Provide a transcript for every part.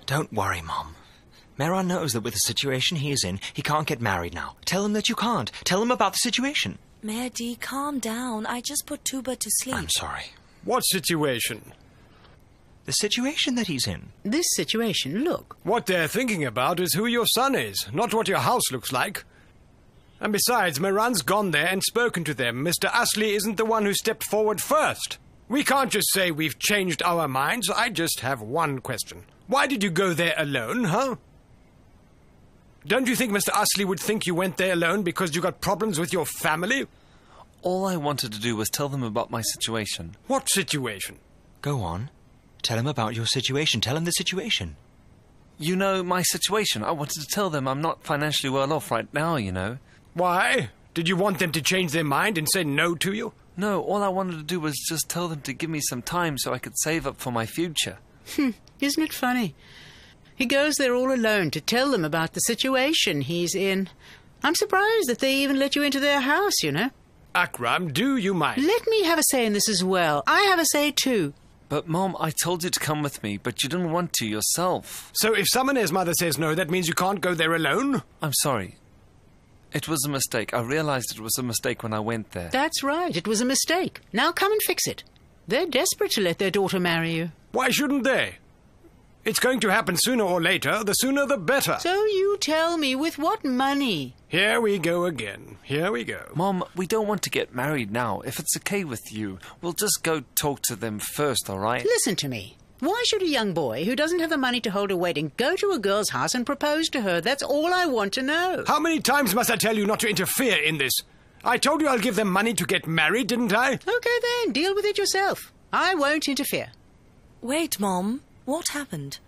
Don't worry, Mom. Mehran knows that with the situation he is in, he can't get married now. Tell him that you can't. Tell him about the situation. Mehdi, calm down. I just put Tuba to sleep. I'm sorry. What situation? The situation that he's in. This situation, look. What they're thinking about is who your son is, not what your house looks like. And besides, Mehran's gone there and spoken to them. Mr. Astley isn't the one who stepped forward first. We can't just say we've changed our minds. I just have one question. Why did you go there alone, huh? Don't you think Mr. Astley would think you went there alone because you got problems with your family? All I wanted to do was tell them about my situation. What situation? Go on. Tell him about your situation. Tell him the situation. You know, my situation. I wanted to tell them I'm not financially well off right now, you know. Why? Did you want them to change their mind and say no to you? No, all I wanted to do was just tell them to give me some time so I could save up for my future. Isn't it funny? He goes there all alone to tell them about the situation he's in. I'm surprised that they even let you into their house, you know. Akram, do you mind? Let me have a say in this as well. I have a say too. But, Mom, I told you to come with me, but you didn't want to yourself. So if Samane's mother says no, that means you can't go there alone? I'm sorry. It was a mistake. I realized it was a mistake when I went there. That's right. It was a mistake. Now come and fix it. They're desperate to let their daughter marry you. Why shouldn't they? It's going to happen sooner or later. The sooner the better. So you tell me, with what money? Here we go again. Here we go. Mom, we don't want to get married now. If it's okay with you, we'll just go talk to them first, all right? Listen to me. Why should a young boy who doesn't have the money to hold a wedding go to a girl's house and propose to her? That's all I want to know. How many times must I tell you not to interfere in this? I told you I'll give them money to get married, didn't I? Okay then, deal with it yourself. I won't interfere. Wait, Mom. What happened?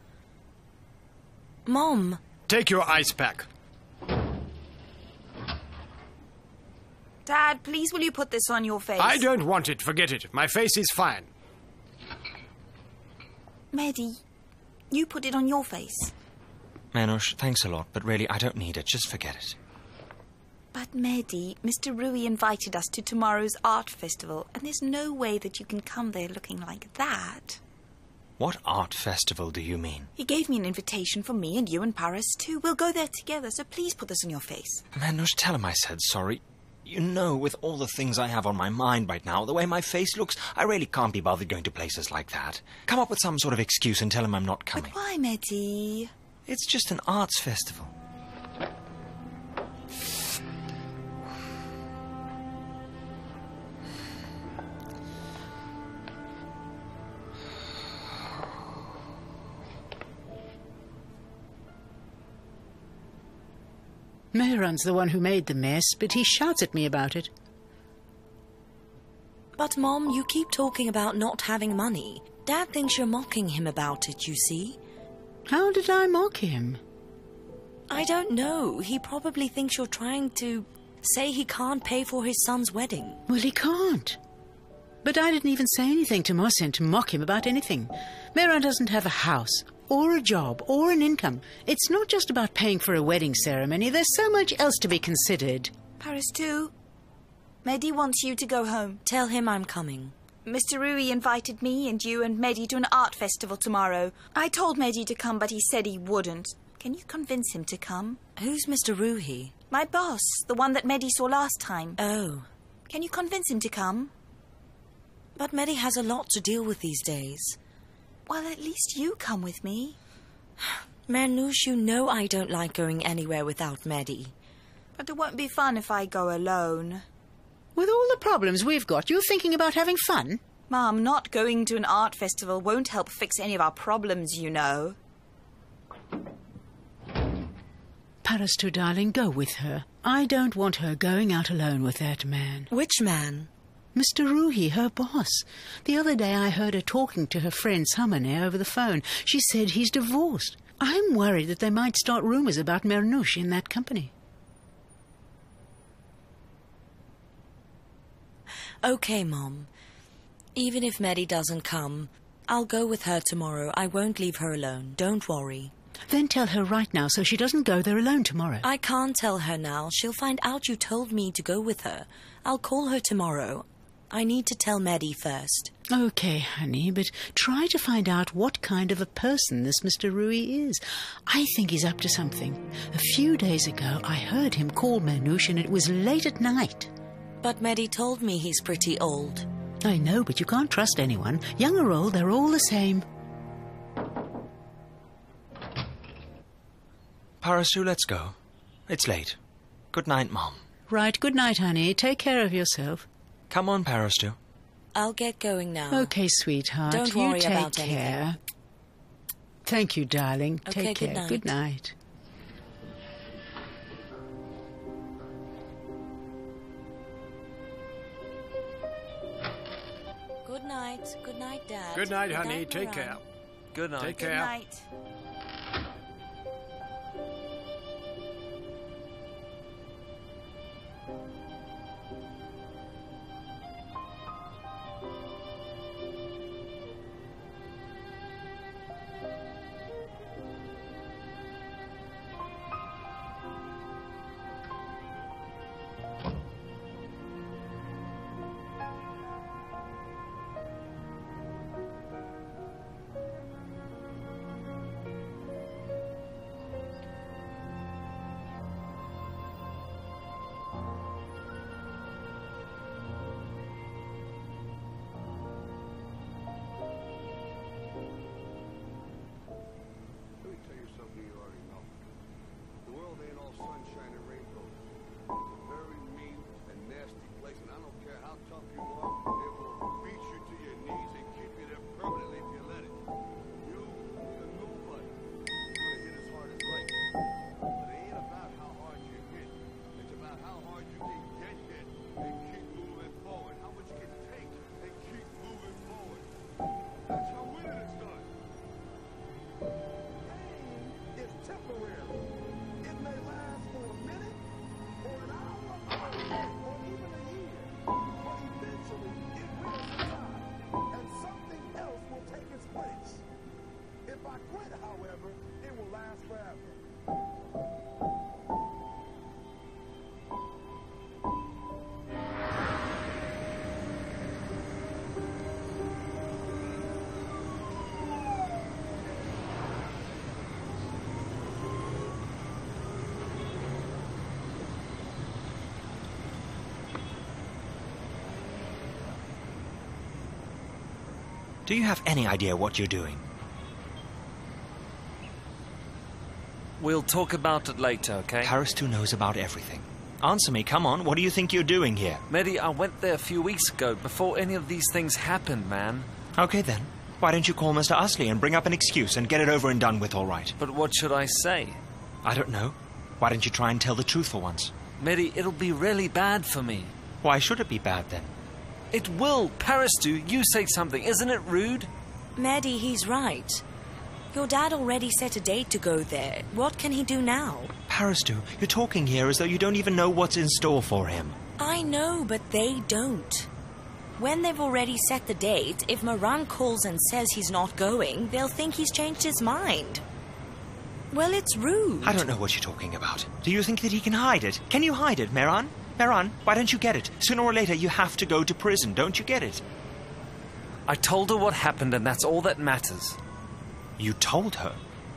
Mom. Take your ice pack. Dad, please will you put this on your face? I don't want it. Forget it. My face is fine. Mehdi, you put it on your face. Manush, thanks a lot, but really, I don't need it. Just forget it. But Mehdi, Mr. Rui invited us to tomorrow's art festival, and there's no way that you can come there looking like that. What art festival do you mean? He gave me an invitation for me and you and Paris too. We'll go there together, so please put this on your face. Manush, tell him I said sorry. You know, with all the things I have on my mind right now, the way my face looks, I really can't be bothered going to places like that. Come up with some sort of excuse and tell him I'm not coming. But why, Mehdi? It's just an arts festival. Mehran's the one who made the mess, but he shouts at me about it. But, Mom, you keep talking about not having money. Dad thinks you're mocking him about it, you see. How did I mock him? I don't know. He probably thinks you're trying to say he can't pay for his son's wedding. Well, he can't. But I didn't even say anything to Mohsen to mock him about anything. Mehran doesn't have a house, or a job, or an income. It's not just about paying for a wedding ceremony. There's so much else to be considered. Paris too. Mehdi wants you to go home. Tell him I'm coming. Mr. Rui invited me and you and Mehdi to an art festival tomorrow. I told Mehdi to come, but he said he wouldn't. Can you convince him to come? Who's Mr. Ruhi? My boss, the one that Mehdi saw last time. Oh. Can you convince him to come? But Mehdi has a lot to deal with these days. Well, at least you come with me. Marnoush, you know I don't like going anywhere without Mehdi. But it won't be fun if I go alone. With all the problems we've got, you're thinking about having fun? Mom, not going to an art festival won't help fix any of our problems, you know. Parastu, darling, go with her. I don't want her going out alone with that man. Which man? Mr. Ruhi, her boss. The other day I heard her talking to her friend Samane over the phone. She said he's divorced. I'm worried that they might start rumours about Marnoush in that company. Okay, Mom. Even if Mehdi doesn't come, I'll go with her tomorrow. I won't leave her alone. Don't worry. Then tell her right now so she doesn't go there alone tomorrow. I can't tell her now. She'll find out you told me to go with her. I'll call her tomorrow. I need to tell Maddie first. Okay, honey, but try to find out what kind of a person this Mr. Rui is. I think he's up to something. A few days ago, I heard him call Manouche, and it was late at night. But Maddie told me he's pretty old. I know, but you can't trust anyone. Young or old, they're all the same. Parasu, let's go. It's late. Good night, Mom. Right, good night, honey. Take care of yourself. Come on, Parastu. I'll get going now. Okay, sweetheart. Don't worry you take about care. anything. Thank you, darling. Okay, Take care. good night. Good night. Good night. Good night, Dad. Good night, honey. night, Take Moran. care. Good night. Take Good care. night. Let me tell you something you already know. The world ain't all sunshine and rainbows. It's a very mean and nasty place, and I don't care how tough you are, it will beat you to your knees and keep you there permanently if you let it. You, the nobody, you're gonna hit as hard as life. But it ain't about how hard you hit. It's about how hard you can get hit and keep moving forward. How much you can take and keep moving forward. That's how winning is done. Pain is temporary. It may last for a minute, or an hour, or even a year. But eventually, it will subside, and something else will take its place. If I quit, however, it will last forever. Do you have any idea what you're doing? We'll talk about it later, okay? Parastu knows about everything. Answer me, come on. What do you think you're doing here? Mehdi, I went there a few weeks ago, before any of these things happened, man. Okay, then. Why don't you call Mr. Asli and bring up an excuse and get it over and done with, all right? But what should I say? I don't know. Why don't you try and tell the truth for once? Mehdi, it'll be really bad for me. Why should it be bad, then? It will. Parastu, you say something. Isn't it rude? Maddie, he's right. Your dad already set a date to go there. What can he do now? Parastu, you're talking here as though you don't even know what's in store for him. I know, but they don't. When they've already set the date, if Moran calls and says he's not going, they'll think he's changed his mind. Well, it's rude. I don't know what you're talking about. Do you think that he can hide it? Can you hide it, Meran? Meran, why don't you get it? Sooner or later you have to go to prison, don't you get it? I told her what happened, and that's all that matters. You told her?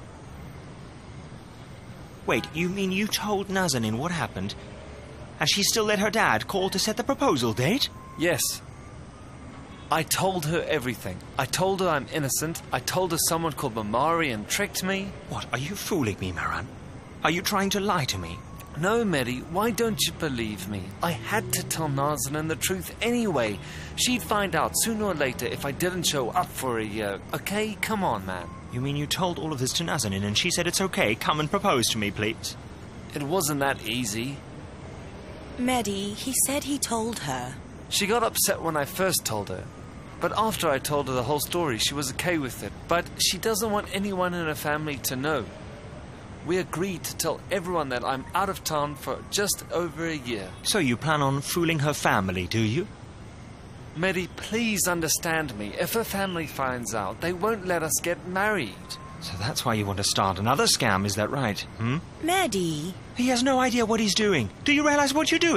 Wait, you mean you told Nazanin what happened? And she still let her dad call to set the proposal date? Yes. I told her everything. I told her I'm innocent. I told her someone called Mamari tricked me. What, are you fooling me, Meran? Are you trying to lie to me? No, Mehdi, why don't you believe me? I had to tell Nazanin the truth anyway. She'd find out sooner or later if I didn't show up for a year. Okay, come on, man. You mean you told all of this to Nazanin and she said it's okay, come and propose to me, please? It wasn't that easy. Maddie, he said he told her. She got upset when I first told her. But after I told her the whole story, she was okay with it. But she doesn't want anyone in her family to know. We agreed to tell everyone that I'm out of town for just over a year. So you plan on fooling her family, do you? Mehdi, please understand me. If her family finds out, they won't let us get married. So that's why you want to start another scam, is that right? Maddie. He has no idea what he's doing. Do you realize what you're doing?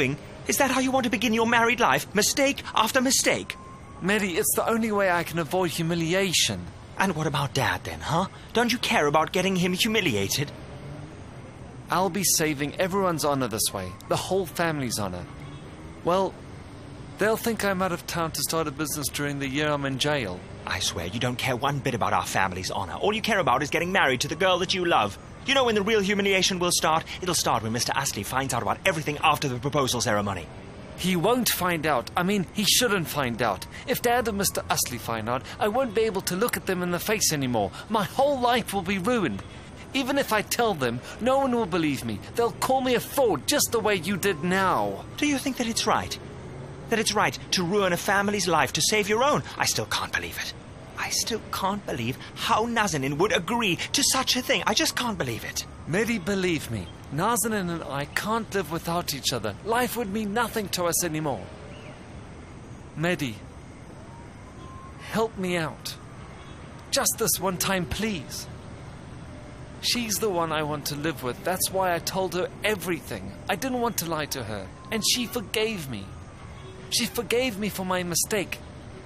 Is that how you want to begin your married life? Mistake after mistake? Mehdi, it's the only way I can avoid humiliation. And what about Dad then, huh? Don't you care about getting him humiliated? I'll be saving everyone's honor this way. The whole family's honor. Well, they'll think I'm out of town to start a business during the year I'm in jail. I swear you don't care one bit about our family's honor. All you care about is getting married to the girl that you love. You know when the real humiliation will start? It'll start when Mr. Astley finds out about everything after the proposal ceremony. He won't find out. I mean, he shouldn't find out. If Dad and Mr. Astley find out, I won't be able to look at them in the face anymore. My whole life will be ruined. Even if I tell them, no one will believe me. They'll call me a fraud just the way you did now. Do you think that it's right? That it's right to ruin a family's life to save your own? I still can't believe it. I still can't believe how Nazanin would agree to such a thing. I just can't believe it. Mehdi, believe me, Nazanin and I can't live without each other. Life would mean nothing to us anymore. Mehdi, help me out. Just this one time, please. She's the one I want to live with. That's why I told her everything. I didn't want to lie to her. And she forgave me. She forgave me for my mistake.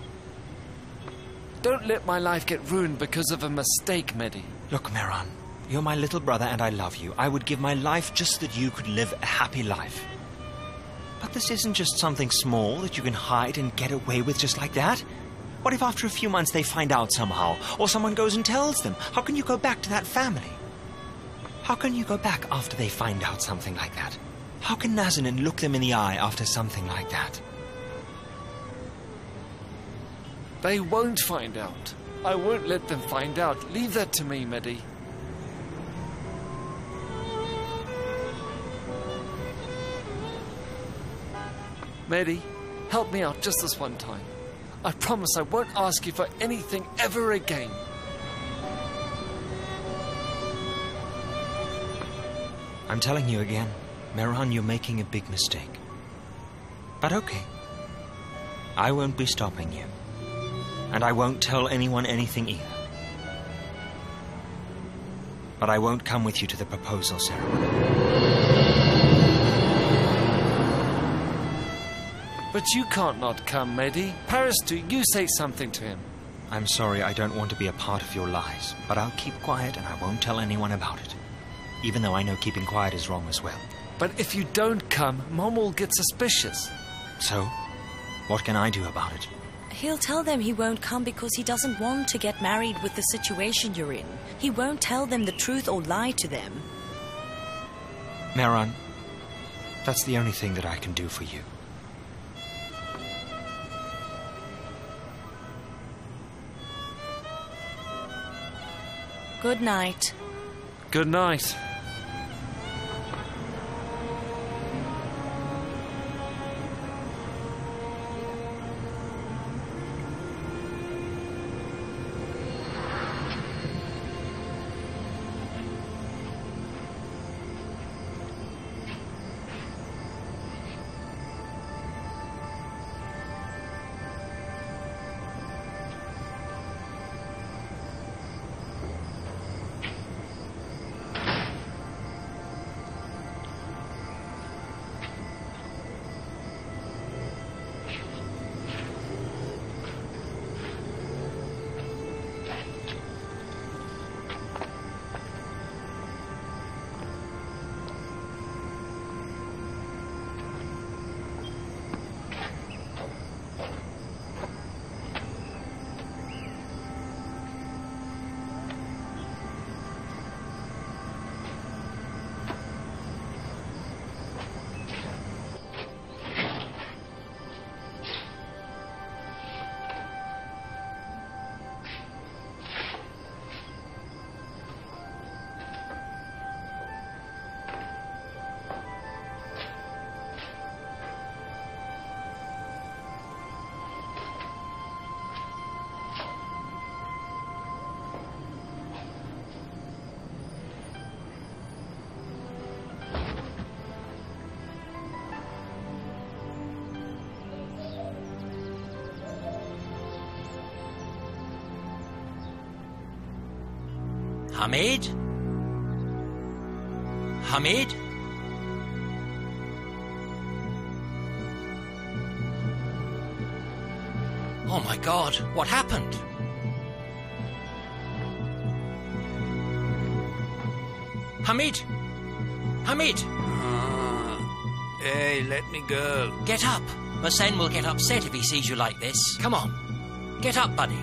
Don't let my life get ruined because of a mistake, Mehdi. Look, Mehran, you're my little brother and I love you. I would give my life just that you could live a happy life. But this isn't just something small that you can hide and get away with just like that. What if after a few months they find out somehow, or someone goes and tells them? How can you go back to that family? How can you go back after they find out something like that? How can Nazanin look them in the eye after something like that? They won't find out. I won't let them find out. Leave that to me, Mehdi. Mehdi, help me out just this one time. I promise I won't ask you for anything ever again. I'm telling you again, Mehran, you're making a big mistake. But okay. I won't be stopping you. And I won't tell anyone anything either. But I won't come with you to the proposal ceremony. But you can't not come, Mehdi. Paristu, you say something to him. I'm sorry, I don't want to be a part of your lies, but I'll keep quiet and I won't tell anyone about it. Even though I know keeping quiet is wrong as well. But if you don't come, Mom will get suspicious. So, what can I do about it? He'll tell them he won't come because he doesn't want to get married with the situation you're in. He won't tell them the truth or lie to them. Mehran, that's the only thing that I can do for you. Good night. Good night. Hamid? Hamid? Oh my God, what happened? Hamid! Hamid! Hey, let me go. Get up! Hussein will get upset if he sees you like this. Come on. Get up, buddy.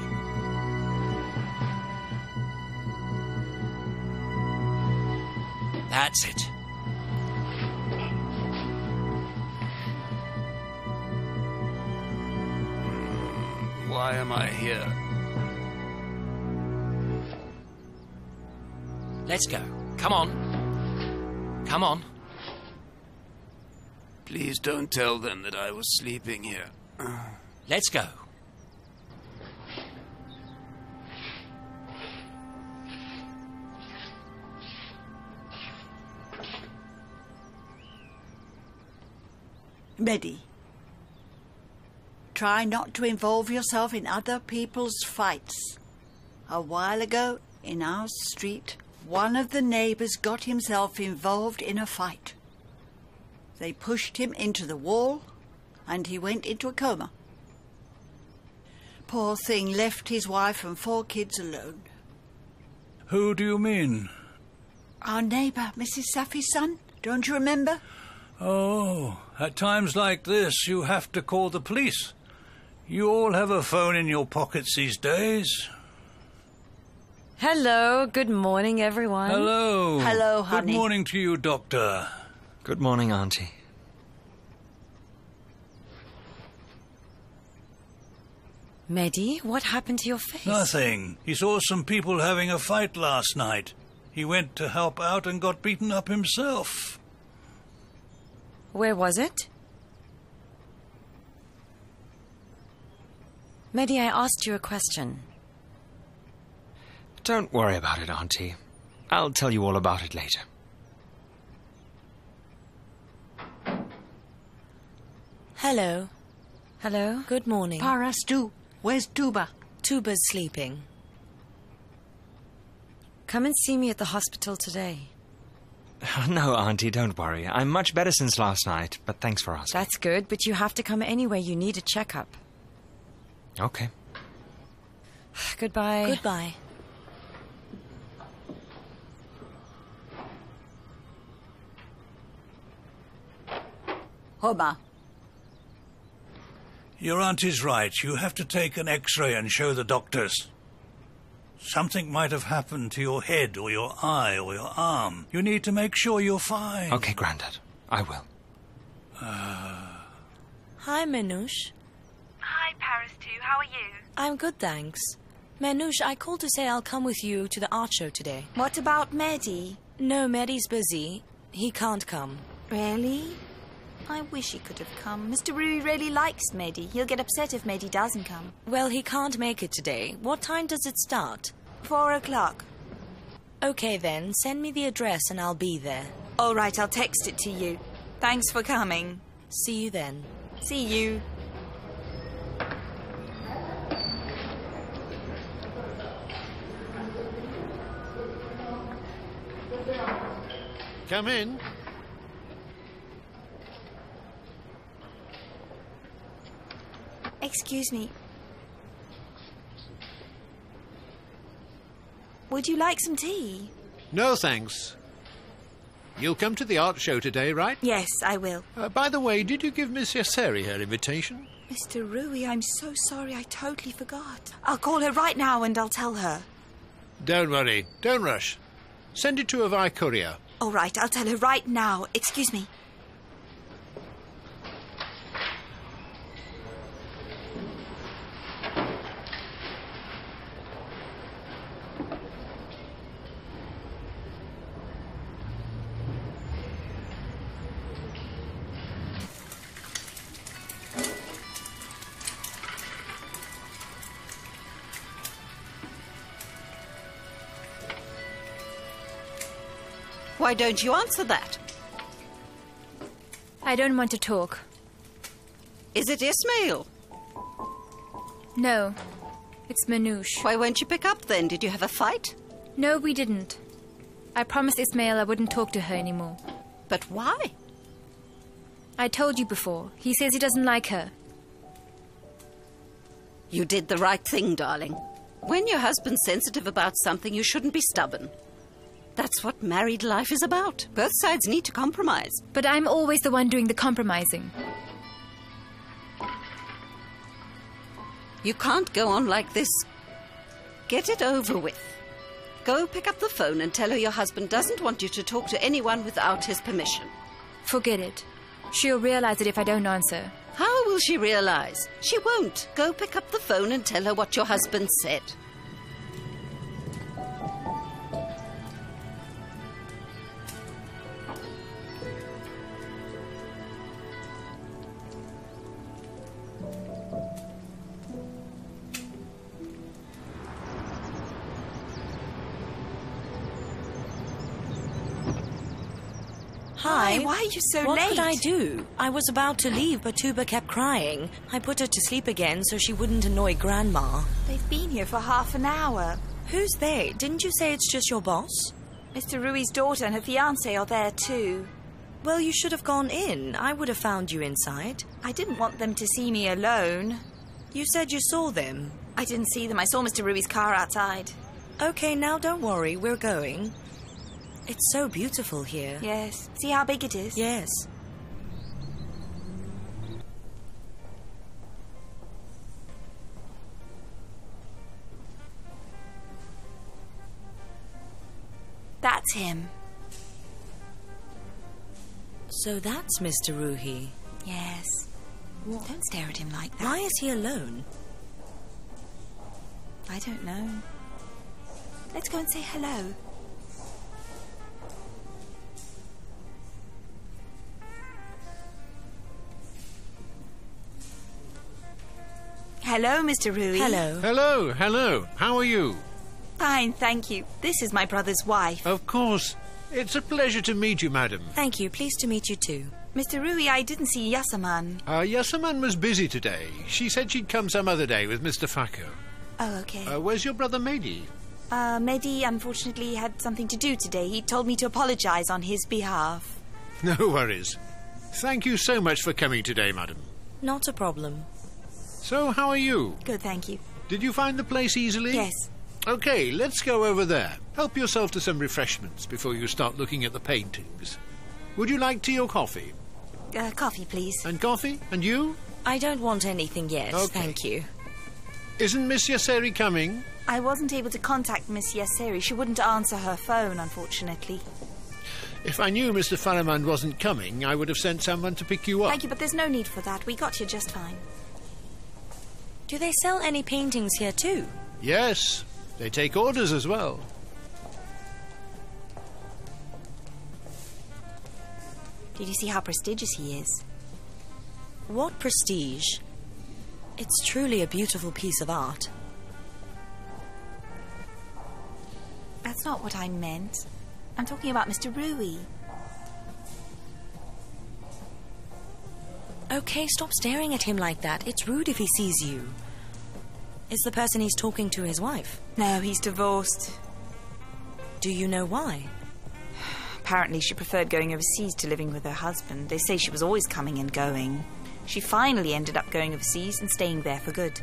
That's it. Why am I here? Let's go. Come on. Come on. Please don't tell them that I was sleeping here. Let's go. Mehdi, try not to involve yourself in other people's fights. A while ago, in our street, one of the neighbours got himself involved in a fight. They pushed him into the wall, and he went into a coma. Poor thing left his wife and 4 kids alone. Who do you mean? Our neighbour, Mrs. Safi's son, don't you remember? Oh, at times like this, you have to call the police. You all have a phone in your pockets these days. Hello, good morning, everyone. Hello. Hello, honey. Good morning to you, Doctor. Good morning, Auntie. Mehdi, what happened to your face? Nothing. He saw some people having a fight last night. He went to help out and got beaten up himself. Where was it? Mehdi, I asked you a question. Don't worry about it, Auntie. I'll tell you all about it later. Hello. Hello? Good morning. Parastu, where's Tuba? Tuba's sleeping. Come and see me at the hospital today. No, Auntie, don't worry. I'm much better since last night, but thanks for asking. That's good, but you have to come anyway. You need a checkup. Okay. Goodbye. Goodbye. Homa. Your auntie's right. You have to take an X-ray and show the doctors. Something might have happened to your head or your eye or your arm. You need to make sure you're fine. Okay, Grandad. I will. Hi, Manouche. Hi, Parastu. How are you? I'm good, thanks. Manouche, I called to say I'll come with you to the art show today. What about Mehdi? No, Mehdi's busy. He can't come. Really? I wish he could have come. Mr. Rui really likes Mehdi. He'll get upset if Mehdi doesn't come. Well, he can't make it today. What time does it start? 4 o'clock. Okay, then. Send me the address and I'll be there. All right, I'll text it to you. Thanks for coming. See you then. See you. Come in. Excuse me. Would you like some tea? No, thanks. You'll come to the art show today, right? Yes, I will. By the way, did you give Miss Yasseri her invitation? Mr. Rui, I'm so sorry. I totally forgot. I'll call her right now and I'll tell her. Don't worry. Don't rush. Send it to her via courier. All right, I'll tell her right now. Excuse me. Why don't you answer that? I don't want to talk. Is it Ismail? No, it's Manouche. Why won't you pick up then? Did you have a fight? No, we didn't. I promised Ismail I wouldn't talk to her anymore. But why? I told you before. He says he doesn't like her. You did the right thing, darling. When your husband's sensitive about something, you shouldn't be stubborn. That's what married life is about. Both sides need to compromise. But I'm always the one doing the compromising. You can't go on like this. Get it over with. Go pick up the phone and tell her your husband doesn't want you to talk to anyone without his permission. Forget it. She'll realize it if I don't answer. How will she realize? She won't. Go pick up the phone and tell her what your husband said. Hi. Why are you so what late? What could I do? I was about to leave, but Tuba kept crying. I put her to sleep again so she wouldn't annoy Grandma. They've been here for half an hour. Who's they? Didn't you say it's just your boss? Mr. Rui's daughter and her fiancé are there too. Well, you should have gone in. I would have found you inside. I didn't want them to see me alone. You said you saw them. I didn't see them. I saw Mr. Rui's car outside. Okay, now don't worry. We're going. It's so beautiful here. Yes. See how big it is? Yes. That's him. So that's Mr. Ruhi. Yes. Don't stare at him like that. Why is he alone? I don't know. Let's go and say hello. Hello, Mr. Rui. Hello. Hello, hello. How are you? Fine, thank you. This is my brother's wife. Of course. It's a pleasure to meet you, madam. Thank you. Pleased to meet you too. Mr. Rui, I didn't see Yasaman. Yasaman was busy today. She said she'd come some other day with Mr. Fakir. Oh, okay. Where's your brother Mehdi? Mehdi unfortunately had something to do today. He told me to apologize on his behalf. No worries. Thank you so much for coming today, madam. Not a problem. So, how are you? Good, thank you. Did you find the place easily? Yes. Okay, let's go over there. Help yourself to some refreshments before you start looking at the paintings. Would you like tea or coffee? Coffee, please. And coffee? And you? I don't want anything yet, Okay. thank you. Isn't Miss Yasseri coming? I wasn't able to contact Miss Yasseri. She wouldn't answer her phone, unfortunately. If I knew Mr. Faramand wasn't coming, I would have sent someone to pick you up. Thank you, but there's no need for that. We got here just fine. Do they sell any paintings here too? Yes, they take orders as well. Did you see how prestigious he is? What prestige? It's truly a beautiful piece of art. That's not what I meant. I'm talking about Mr. Rui. Okay, stop staring at him like that. It's rude if he sees you. Is the person he's talking to his wife? No, he's divorced. Do you know why? Apparently she preferred going overseas to living with her husband. They say she was always coming and going. She finally ended up going overseas and staying there for good.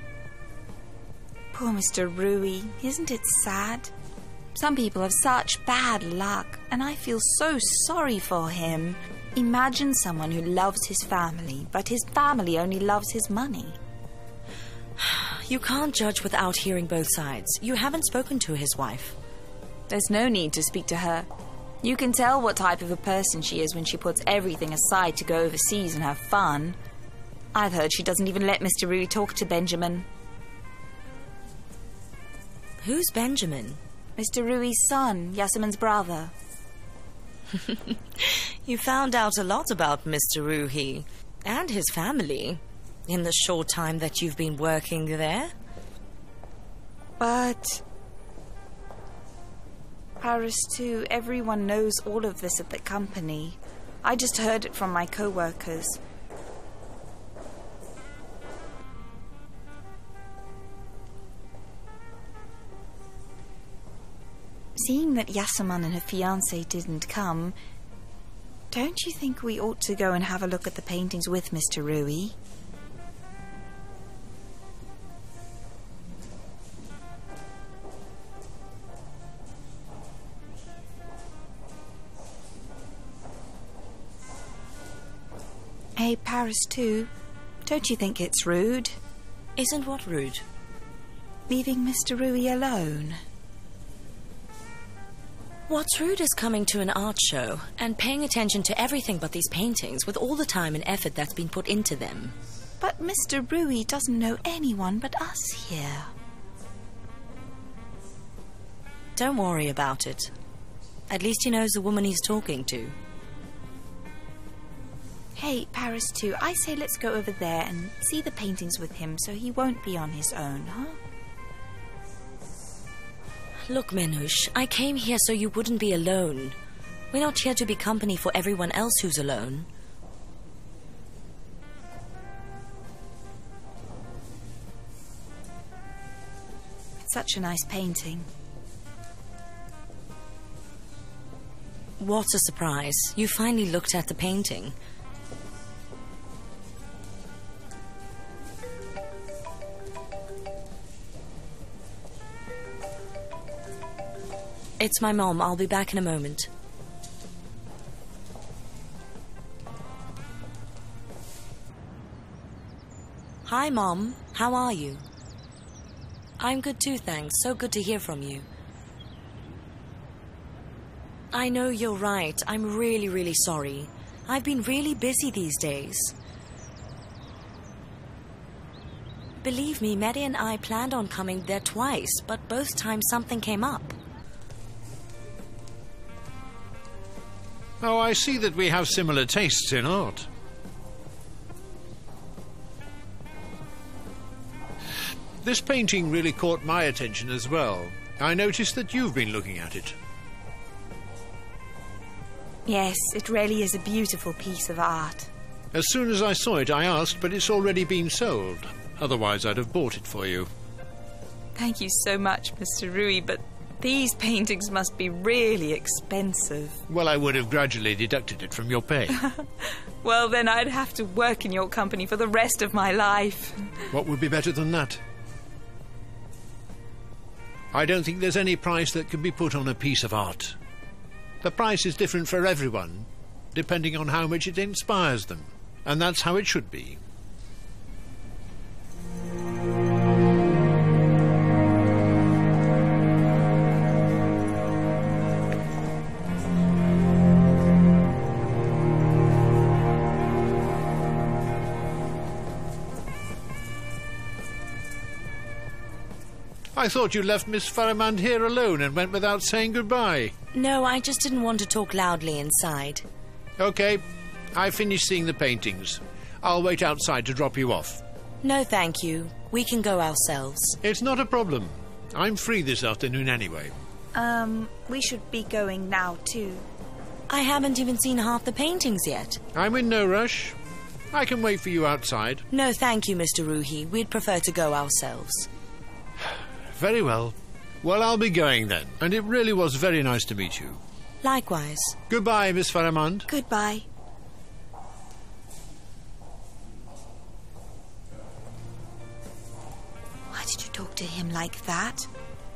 Poor Mr. Rui. Isn't it sad? Some people have such bad luck, and I feel so sorry for him. Imagine someone who loves his family, but his family only loves his money. You can't judge without hearing both sides. You haven't spoken to his wife. There's no need to speak to her. You can tell what type of a person she is when she puts everything aside to go overseas and have fun. I've heard she doesn't even let Mr. Rui talk to Benjamin. Who's Benjamin? Mr. Rui's son, Yasaman's brother. You found out a lot about Mr. Ruhi and his family in the short time that you've been working there. But Paris too, everyone knows all of this at the company. I just heard it from my co-workers. Seeing that Yasaman and her fiancé didn't come, don't you think we ought to go and have a look at the paintings with Mr. Rui? Hey, Paris too. Don't you think it's rude? Isn't what rude? Leaving Mr. Rui alone. What's rude is coming to an art show and paying attention to everything but these paintings with all the time and effort that's been put into them. But Mr. Rui doesn't know anyone but us here. Don't worry about it. At least he knows the woman he's talking to. Hey, Paris too, I say let's go over there and see the paintings with him so he won't be on his own, huh? Look, Menush, I came here so you wouldn't be alone. We're not here to be company for everyone else who's alone. It's such a nice painting. What a surprise. You finally looked at the painting. It's my mom. I'll be back in a moment. Hi, Mom. How are you? I'm good too, thanks. So good to hear from you. I know you're right. I'm really, really sorry. I've been really busy these days. Believe me, Maddie and I planned on coming there twice, but both times something came up. Oh, I see that we have similar tastes in art. This painting really caught my attention as well. I noticed that you've been looking at it. Yes, it really is a beautiful piece of art. As soon as I saw it, I asked, but it's already been sold. Otherwise, I'd have bought it for you. Thank you so much, Mr. Rui, but these paintings must be really expensive. Well, I would have gradually deducted it from your pay. Well, then I'd have to work in your company for the rest of my life. What would be better than that? I don't think there's any price that can be put on a piece of art. The price is different for everyone, depending on how much it inspires them. And that's how it should be. I thought you left Miss Faramand here alone and went without saying goodbye. No, I just didn't want to talk loudly inside. OK, I finished seeing the paintings. I'll wait outside to drop you off. No, thank you. We can go ourselves. It's not a problem. I'm free this afternoon anyway. We should be going now too. I haven't even seen half the paintings yet. I'm in no rush. I can wait for you outside. No, thank you, Mr. Ruhi. We'd prefer to go ourselves. Very well. Well, I'll be going then. And it really was very nice to meet you. Likewise. Goodbye, Miss Faramand. Goodbye. Why did you talk to him like that?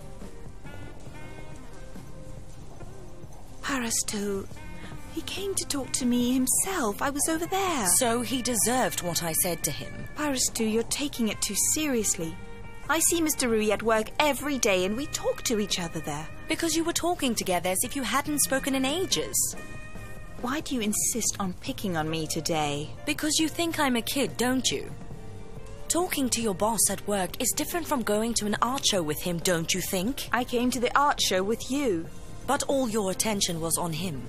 Parastu, he came to talk to me himself. I was over there. So he deserved what I said to him. Parastu, you're taking it too seriously. I see Mr. Rui at work every day and we talk to each other there. Because you were talking together as if you hadn't spoken in ages. Why do you insist on picking on me today? Because you think I'm a kid, don't you? Talking to your boss at work is different from going to an art show with him, don't you think? I came to the art show with you. But all your attention was on him.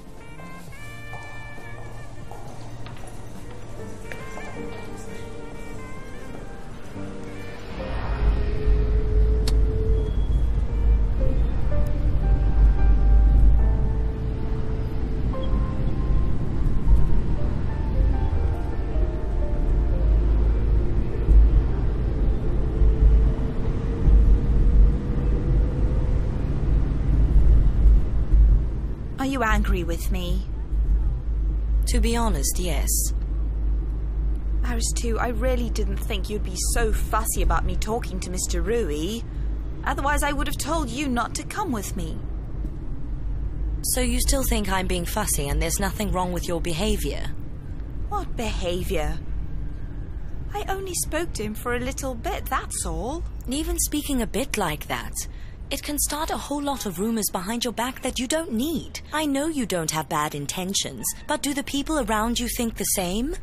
Are you angry with me? To be honest, yes. Parastu, I really didn't think you'd be so fussy about me talking to Mr. Rui. Otherwise, I would have told you not to come with me. So you still think I'm being fussy and there's nothing wrong with your behavior? What behaviour? I only spoke to him for a little bit, that's all. Even speaking a bit like that, it can start a whole lot of rumors behind your back that you don't need. I know you don't have bad intentions, but do the people around you think the same?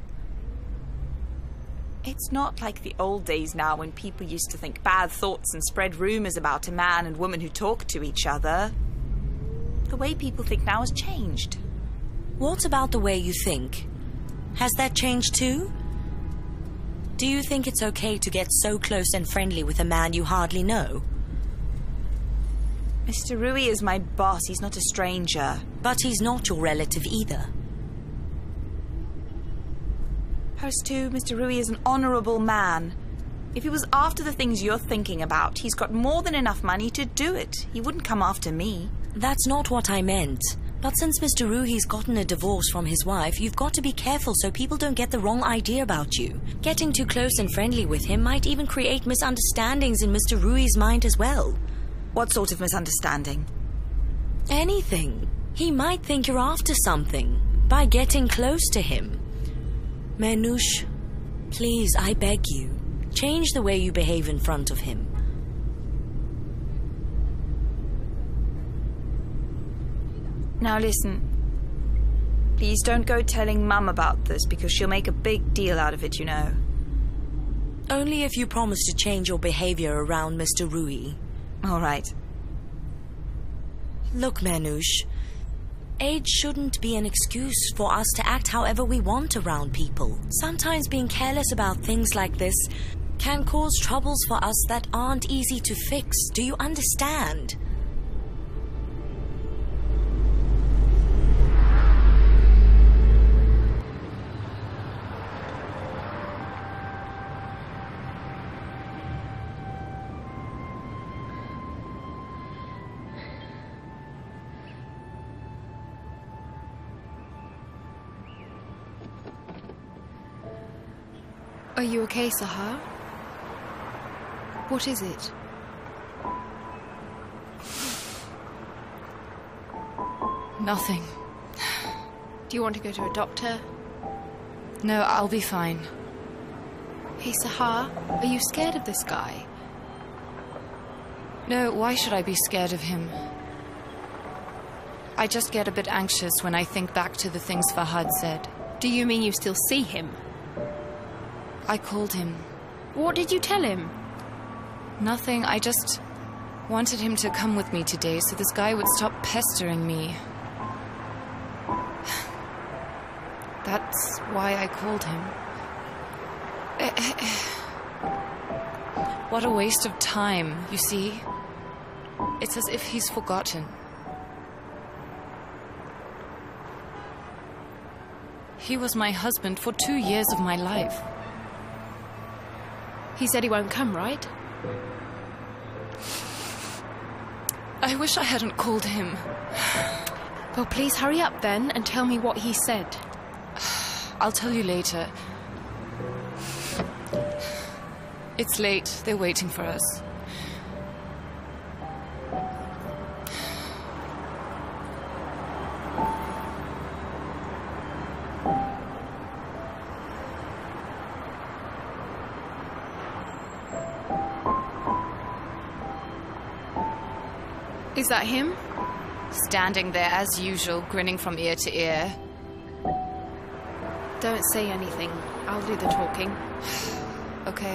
It's not like the old days now when people used to think bad thoughts and spread rumors about a man and woman who talk to each other. The way people think now has changed. What about the way you think? Has that changed too? Do you think it's okay to get so close and friendly with a man you hardly know? Mr. Rui is my boss, he's not a stranger. But he's not your relative either. Hers too, Mr. Rui is an honourable man. If he was after the things you're thinking about, he's got more than enough money to do it. He wouldn't come after me. That's not what I meant. But since Mr. Rui's gotten a divorce from his wife, you've got to be careful so people don't get the wrong idea about you. Getting too close and friendly with him might even create misunderstandings in Mr. Rui's mind as well. What sort of misunderstanding? Anything. He might think you're after something by getting close to him. Manouche, please, I beg you, change the way you behave in front of him. Now listen. Please don't go telling Mum about this because she'll make a big deal out of it, you know. Only if you promise to change your behavior around Mr. Rui. All right. Look, Manouche, age shouldn't be an excuse for us to act however we want around people. Sometimes being careless about things like this can cause troubles for us that aren't easy to fix. Do you understand? Are you okay, Sahar? What is it? Nothing. Do you want to go to a doctor? No, I'll be fine. Hey, Sahar, are you scared of this guy? No, why should I be scared of him? I just get a bit anxious when I think back to the things Fahad said. Do you mean you still see him? I called him. What did you tell him? Nothing, I just wanted him to come with me today so this guy would stop pestering me. That's why I called him. What a waste of time, you see? It's as if he's forgotten. He was my husband for 2 years of my life. He said he won't come, right? I wish I hadn't called him. Well, please hurry up then and tell me what he said. I'll tell you later. It's late. They're waiting for us. Is that him? Standing there as usual, grinning from ear to ear. Don't say anything. I'll do the talking. Okay.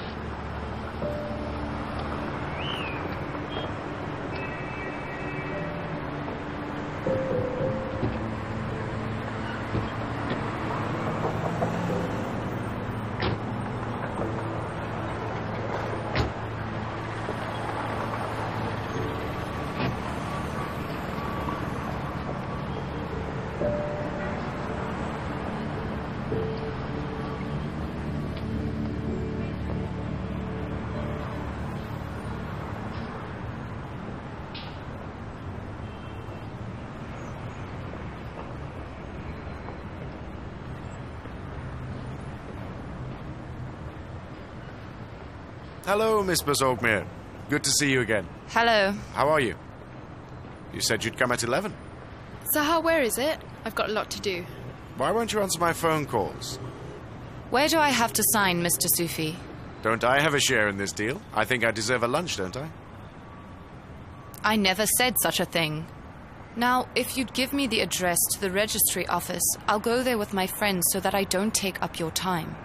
Hello, Miss Bazogmere. Good to see you again. Hello. How are you? You said you'd come at 11. Sahar, where is it? I've got a lot to do. Why won't you answer my phone calls? Where do I have to sign, Mr. Sufi? Don't I have a share in this deal? I think I deserve a lunch, don't I? I never said such a thing. Now, if you'd give me the address to the registry office, I'll go there with my friends so that I don't take up your time.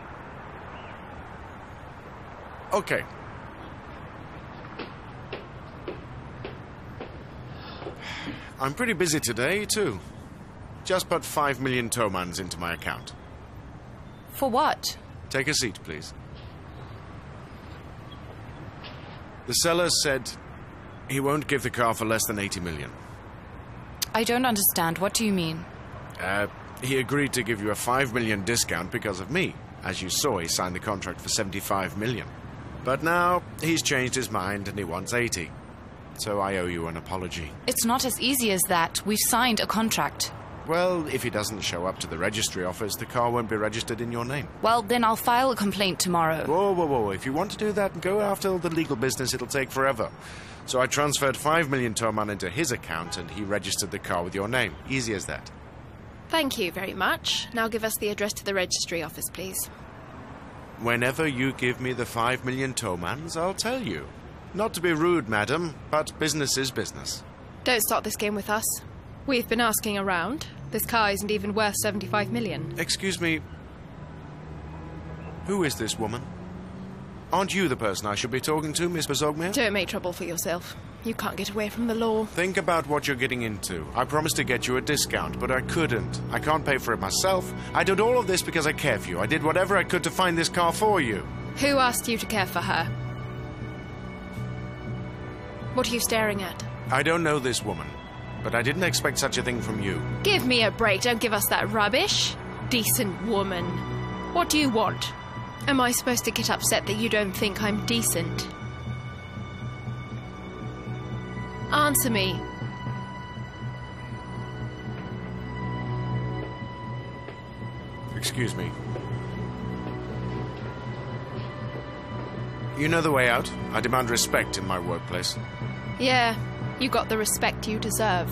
Okay. I'm pretty busy today, too. Just put 5 million Tomans into my account. For what? Take a seat, please. The seller said he won't give the car for less than 80 million. I don't understand. What do you mean? He agreed to give you a 5 million discount because of me. As you saw, he signed the contract for 75 million. But now he's changed his mind and he wants 80. So I owe you an apology. It's not as easy as that. We've signed a contract. Well, if he doesn't show up to the registry office, the car won't be registered in your name. Well, then I'll file a complaint tomorrow. Whoa. If you want to do that and go after all the legal business, it'll take forever. So I transferred 5 million Toman into his account and he registered the car with your name. Easy as that. Thank you very much. Now give us the address to the registry office, please. Whenever you give me the 5 million Tomans, I'll tell you. Not to be rude, madam, but business is business. Don't start this game with us. We've been asking around. This car isn't even worth 75 million. Excuse me. Who is this woman? Aren't you the person I should be talking to, Miss Bazogmir? Don't make trouble for yourself. You can't get away from the law. Think about what you're getting into. I promised to get you a discount, but I couldn't. I can't pay for it myself. I did all of this because I care for you. I did whatever I could to find this car for you. Who asked you to care for her? What are you staring at? I don't know this woman, but I didn't expect such a thing from you. Give me a break. Don't give us that rubbish. Decent woman. What do you want? Am I supposed to get upset that you don't think I'm decent? Answer me. Excuse me. You know the way out. I demand respect in my workplace. Yeah, you got the respect you deserve.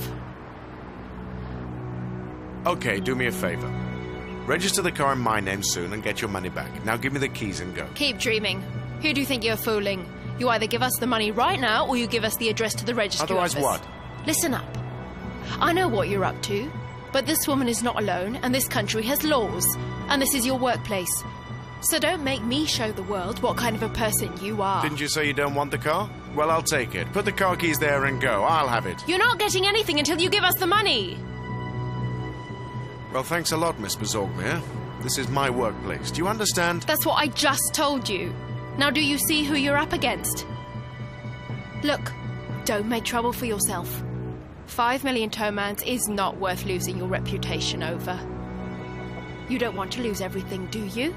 Okay, do me a favor. Register the car in my name soon and get your money back. Now give me the keys and go. Keep dreaming. Who do you think you're fooling? You either give us the money right now or you give us the address to the registry Otherwise office. what? Listen up. I know what you're up to, but this woman is not alone and this country has laws. And this is your workplace. So don't make me show the world what kind of a person you are. Didn't you say you don't want the car? Well, I'll take it. Put the car keys there and go. I'll have it. You're not getting anything until you give us the money. Well, thanks a lot, Miss Bazogmir. This is my workplace. Do you understand? That's what I just told you. Now do you see who you're up against? Look, don't make trouble for yourself. 5 million Tomans is not worth losing your reputation over. You don't want to lose everything, do you?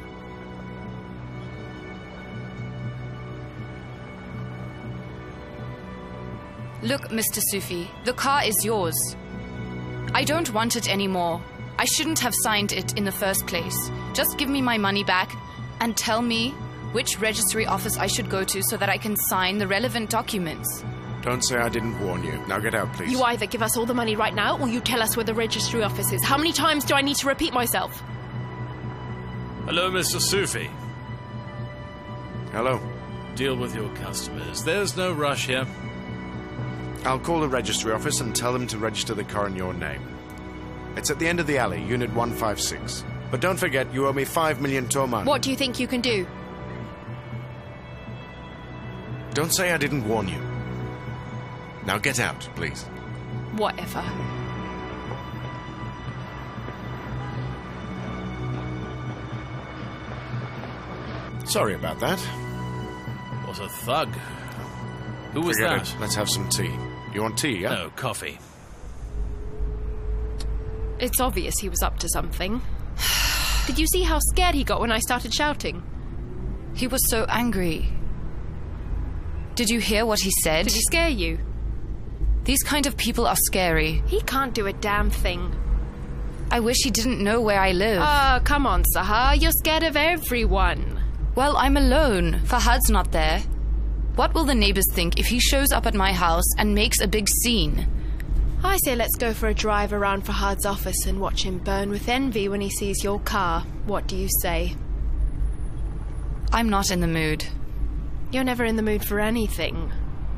Look, Mr. Sufi, the car is yours. I don't want it anymore. I shouldn't have signed it in the first place. Just give me my money back and tell me which registry office I should go to so that I can sign the relevant documents. Don't say I didn't warn you. Now get out, please. You either give us all the money right now or you tell us where the registry office is. How many times do I need to repeat myself? Hello, Mr. Sufi. Hello. Deal with your customers. There's no rush here. I'll call the registry office and tell them to register the car in your name. It's at the end of the alley, Unit 156. But don't forget, you owe me 5 million Toman. What do you think you can do? Don't say I didn't warn you. Now get out, please. Whatever. Sorry about that. What a thug. Who was Forget that? it. Let's have some tea. You want tea, yeah? No, coffee. It's obvious he was up to something. Did you see how scared he got when I started shouting? He was so angry. Did you hear what he said? Did he scare you? These kind of people are scary. He can't do a damn thing. I wish he didn't know where I live. Oh, come on, Sahar. You're scared of everyone. Well, I'm alone. Fahad's not there. What will the neighbors think if he shows up at my house and makes a big scene? I say let's go for a drive around Fahad's office and watch him burn with envy when he sees your car. What do you say? I'm not in the mood. You're never in the mood for anything.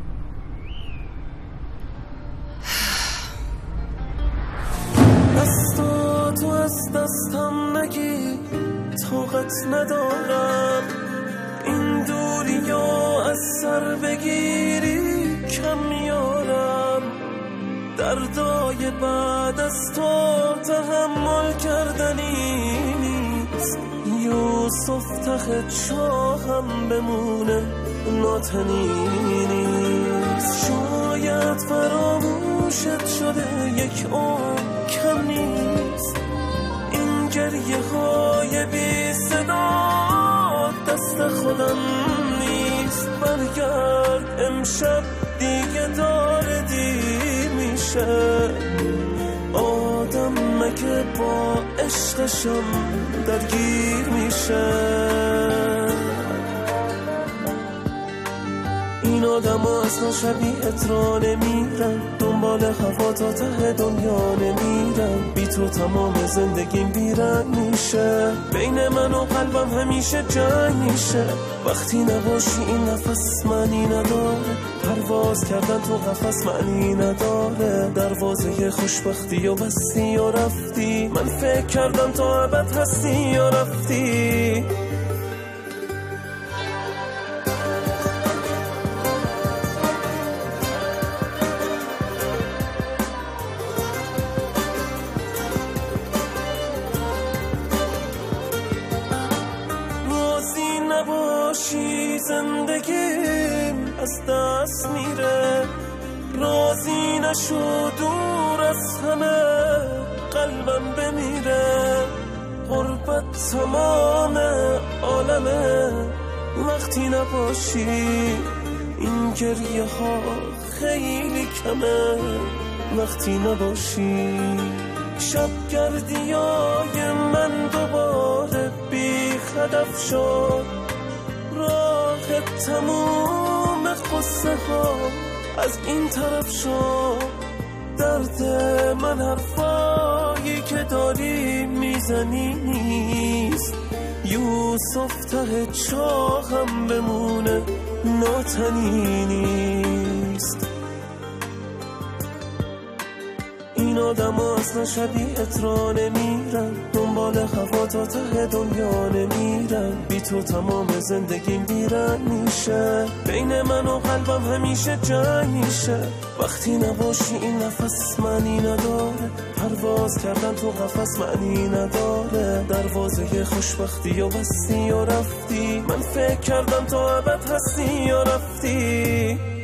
دستاتو از دستم نگیر طاقت ندارم این دوریا از سر بگیری کم میارم دردای بعد از تو تحمل کردنی نیست یوسف ته چاهم بمونه ناتنی نیست شاید فراموشت شده یک عمر کم نیست این گریه های بی صدا دست خودم نیست برگرد امشب دیگه داره دیر میشه آدم مگه با عشقشم درگیر میشه این آدم ها اصلا شبیهت را نمیرن دنبال هوا تا ته دنیا نمیرن بی تو تمام زندگیم بیرنگ میشه بین من و قلبم همیشه جنگ میشه وقتی نباشی این نفس معنی نداره پرواز کردن تو قفس معنی نداره دروازه خوشبختی و بستی و رفتی من فکر کردم تو ابد هستی یا رفتی زندگیم از دست میره راضی نشو دور از همه قلبم بمیره غربت تمام عالمه وقتی نباشی این گریه ها خیلی کمه وقتی نباشی شب گردیای من دوباره بی هدف شد راه تموم قصه ها از این طرف شد درد من حرفایی که داری میزنی نیست یوسف ته چاهم بمونه ناتنی نیست این آدم ها اصلا شبیهت را نمیرن دنبال هوا تا ته دنیا نمیرن بی تو تمام زندگیم بیرنگ میشه بین من و قلبم همیشه جنگ میشه وقتی نباشی این نفس معنی نداره پرواز کردن تو قفس معنی نداره دروازه خوشبختی و بستی و رفتی من فکر کردم تو ابد هستی یا رفتی